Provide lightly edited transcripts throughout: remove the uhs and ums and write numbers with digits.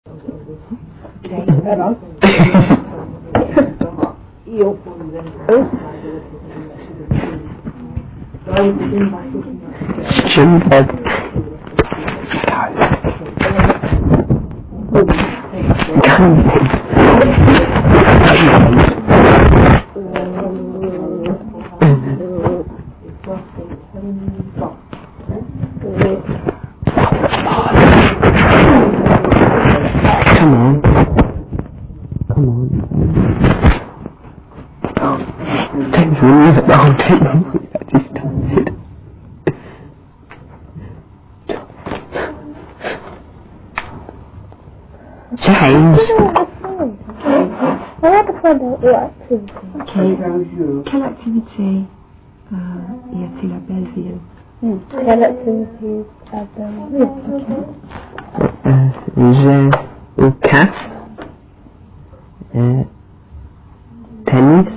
James. I had to find out what activity. Quelle activité y a-t-il à Belleville? Quelle activité à Belleville? J'ai au casse. Tennis.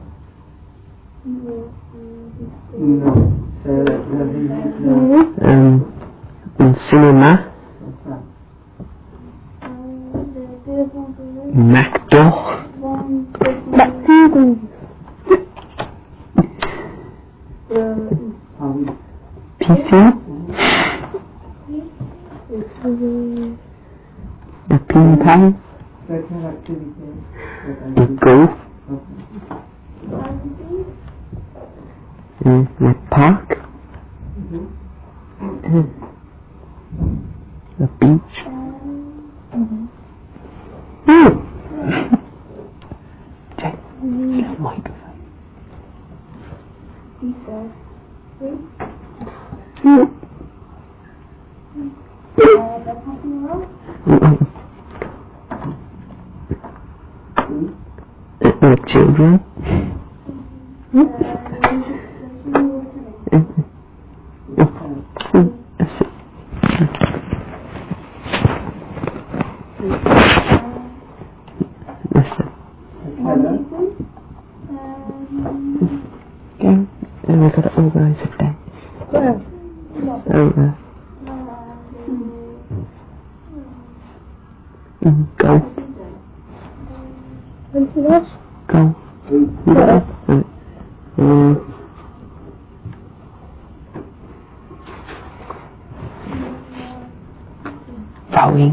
Un cinéma. McDo. Piscine. The ping pong. The golf. The park. The beach. Check the microphone. The children. And we got to organise a day. Over. Go. Go. Rowing.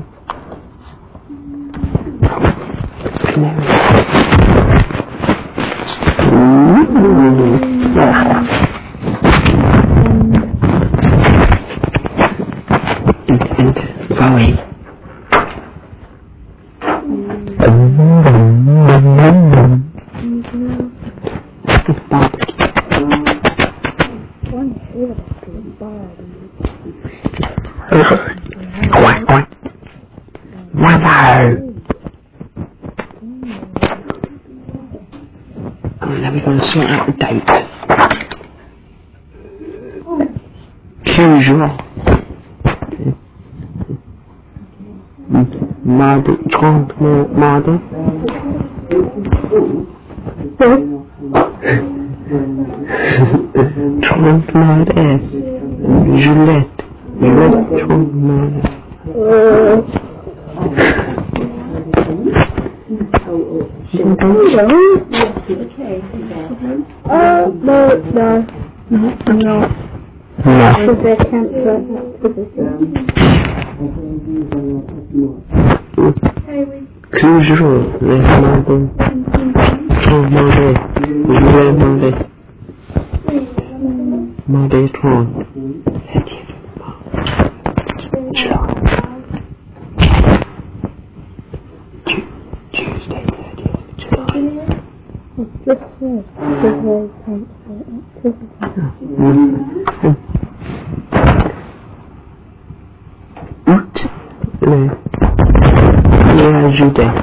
Rowing. Quack, quack. Wow. Now we're going to sort out the date. Usual. Mardi, Trente Mardi. Trente Mardi. Juliette. Trente Mardi. No, I'm not. Because they cancel Usual. Mardi. Trente Mardi. Juliette Mardi. Mardi Trente. Tuesday, 30th July. this way. Août, et à juillet.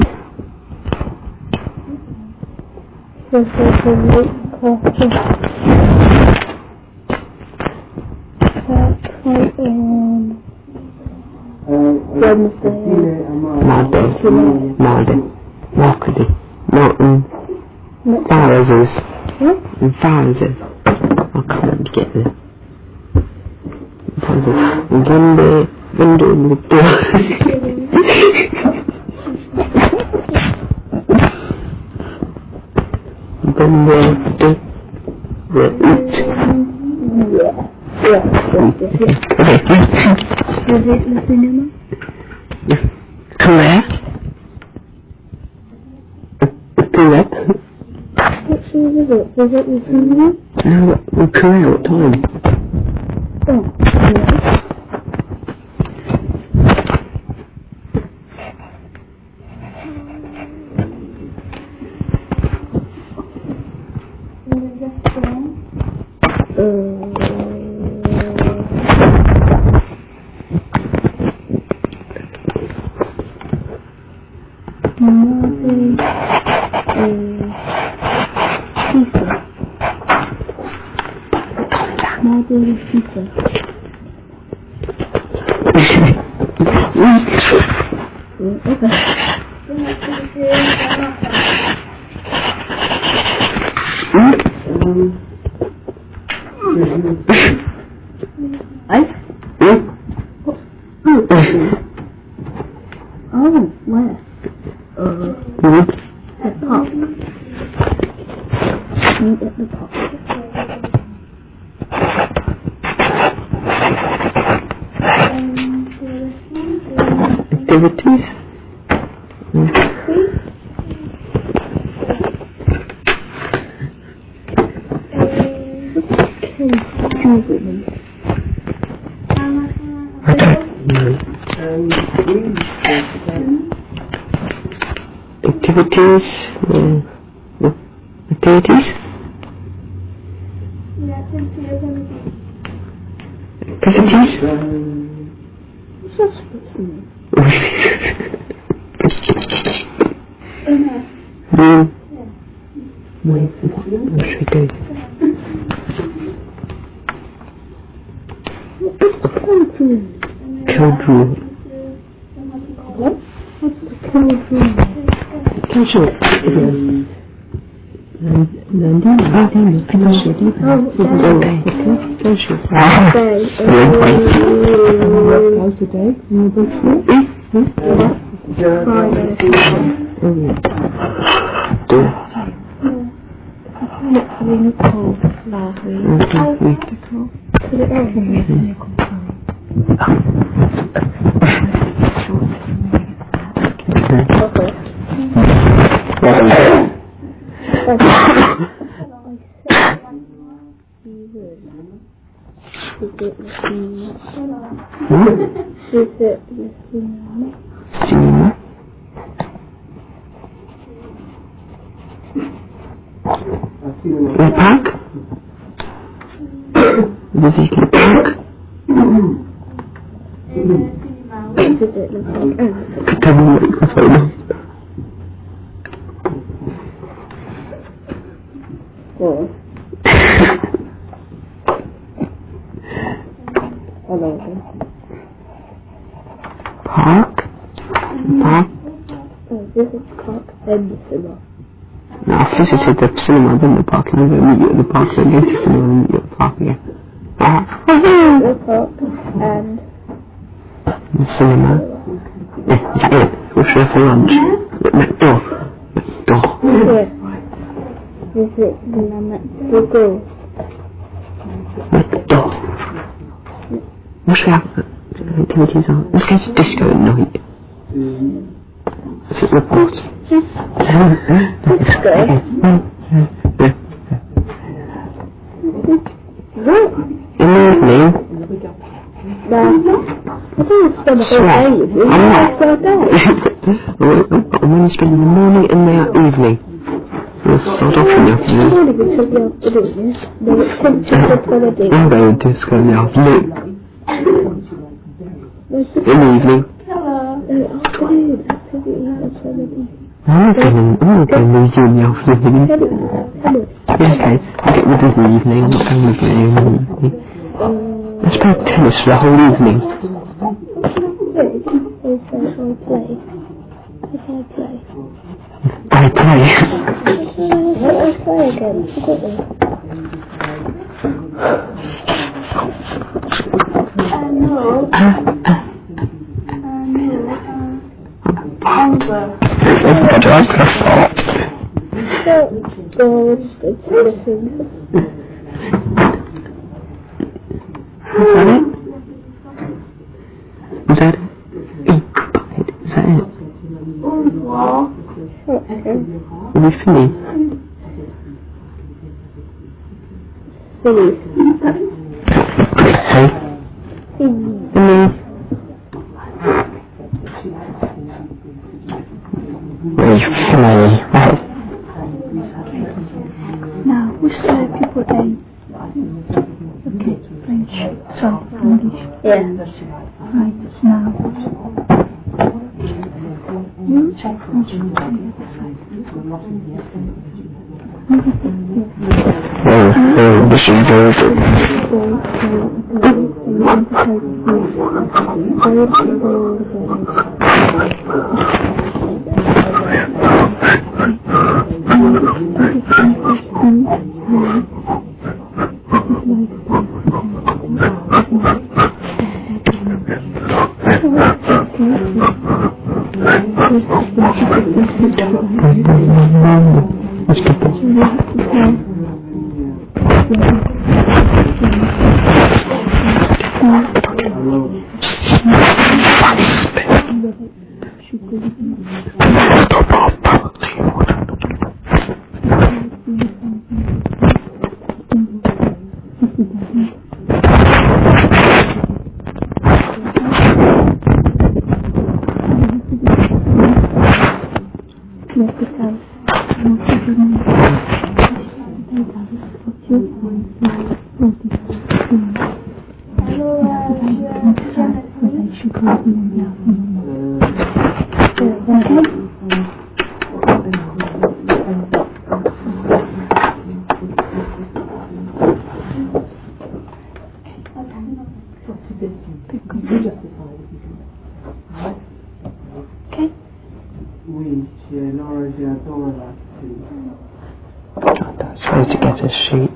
Mardi, Mercredi, Martin, Thousands, and thousands. I can't get there. Monday, cinema? Correct. Correct. What show was it? Was it the cinema? No, correct. What time? Oh, yeah. Activities? I don't know. Activities? Activities? Activities? What's that supposed to mean? What should we do? Code room. What? What's the code room? Casual. The park? Visit the park? Ketemu Rasulullah. Park? Park? Visit park and the cinema. No, I visited the cinema, then the park, and then meet you at the park, then go to the cinema, and meet you at the park again. The park and the cinema. Yeah, is that it? We'll show for lunch. Next door. Next door. yeah. Visit the go. Next door. What should we have activities on? Let's go to disco at night. Is it report? Disco? In the evening? I don't spend the whole day with you. I spend a day. I'm going to spend the morning and the evening. We'll start off in the afternoon. I'm going to go to the afternoon. Then it's temperature for the day. I'm going to disco in the afternoon. In the evening. Afternoon. I'm going to leave you in the afternoon. Okay, I'll get rid of the evening. Not going with you in the evening. Let's play tennis for the whole evening. I play. Let's play again. Everybody likes a fart. Is that it? that it? Are we Philly? Philly. Say? Philly. Where's Philly? Right. Now, which people A? Okay, French. Sorry, English. Yeah. Right, now. You check on the other side. This is very good. Supposed to get a sheet.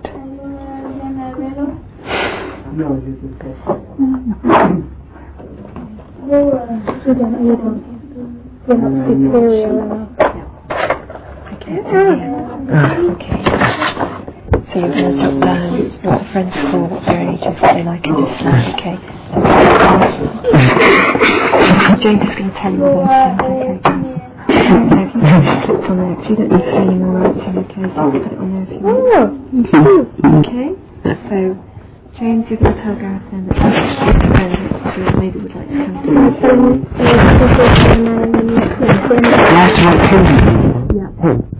Okay. So you're going to put down what friends call what their age is, what they like and dislike. Okay. James is going to tell you all those things. Okay. So if you put it on there, because you don't need to say any more writing, okay, so you can put it on there if you want. Okay, so James, you're going to tell Gareth then that friends maybe would like to come to you. That's what Tim. Yeah.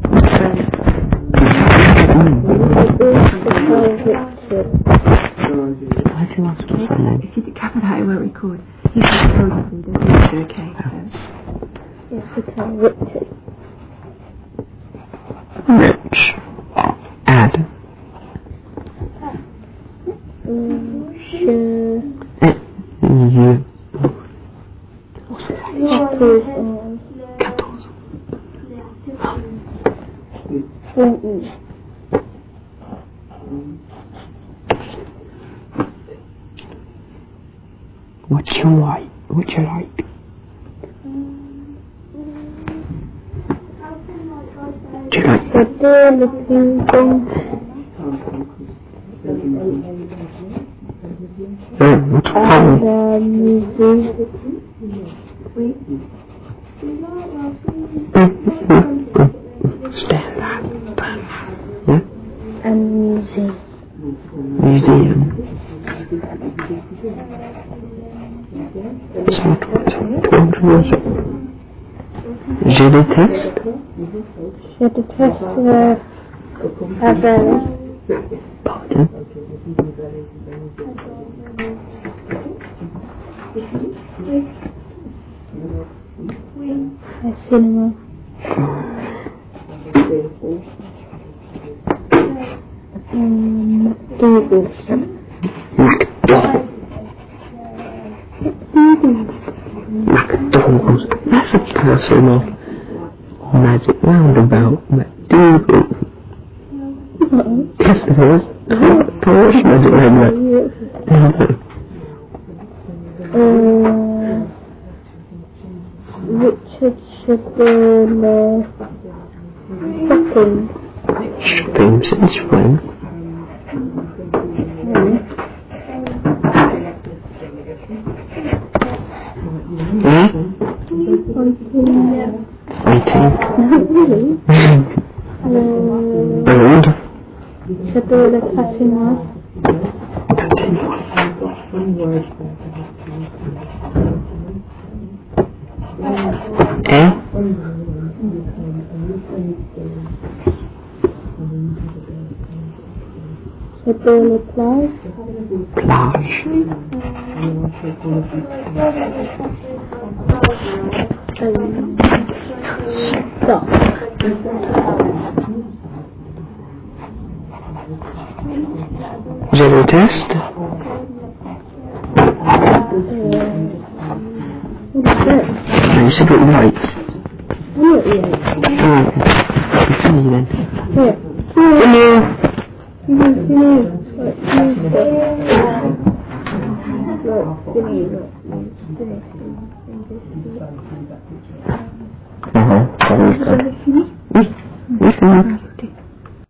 Why do you ask for something? If you cover that, it won't record. He's just told you, so you don't need to, okay? Yes, okay, Richard. Rich. Add. You. What's that? 14. What's your like? What's your like? Do you like The door looking thing. what's wrong? The museum. Stand that. Yeah? And museum. Museum. So what was it? J'ai des tests? J'ai des tests avec. Pardon? A cinema. McDougal's. McDougal's. That's a person of Magic Roundabout. McDougal's. Yes, it is. Porsche Magic Roundabout. Richard Shopping shopping. Shopping since when? Fighting. Not really. Around. Château de Patinoire. Château de Plage. Plage. Stop. Zero test. What is this? No, you said what you liked. What is it? It's funny then. Here. Hello. Oui, c'est bon.